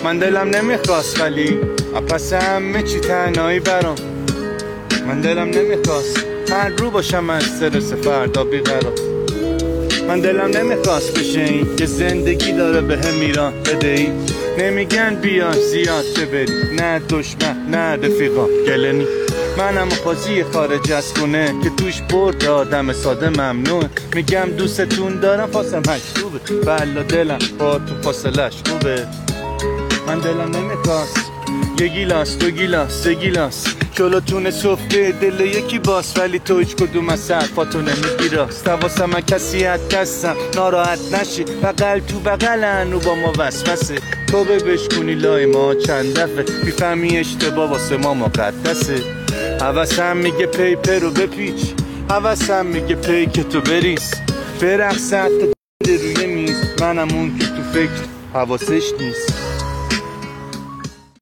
من دلم نمیخواست ولی پس همه چی تنهایی برام. من دلم نمیخواست هر رو باشم از استرس فردا بیقرار. من دلم نمیخواست بشه این که زندگی داره به هم میران بدهی. نمیگن بیا زیاد ببری، نه دشمن نه رفیقا گلنی. منم بازی خارج از خونه که توش برد آدم ساده ممنوعه. میگم دوستتون دارم فاصله مکتوبه، بلا دلم با تو فاصلش خوبه. من دلم نمیخواست یه گیلاس دو گیلاس سه گیلاس جلوتونه سفره دل یکی باس، ولی تو هیچ کدوم از حرفاتو نمیگی راست. حواسم کسی هستم ناراحت نشی، بغل تو بغلن و با ما وسوسه. تو بشکونی لای ما چند دفعه میفهمی اشتباه واسه ما مقدسه. حواسم میگه پیپر رو بپیچ، حواسم میگه پی که تو بریز برقص حتی روی میز. منم اون که تو فکر حواسش نیست.